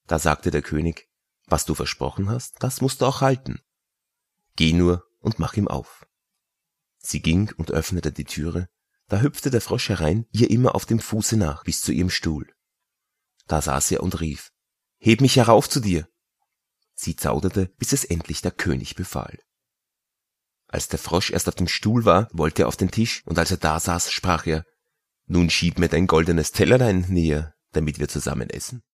Da sagte der König: Was du versprochen hast, das musst du auch halten. Geh nur und mach ihm auf. Sie ging und öffnete die Türe, da hüpfte der Frosch herein, ihr immer auf dem Fuße nach, bis zu ihrem Stuhl. Da saß er und rief: Heb mich herauf zu dir. Sie zauderte, bis es endlich der König befahl. Als der Frosch erst auf dem Stuhl war, wollte er auf den Tisch, und als er da saß, sprach er: Nun schieb mir dein goldenes Tellerlein näher, damit wir zusammen essen.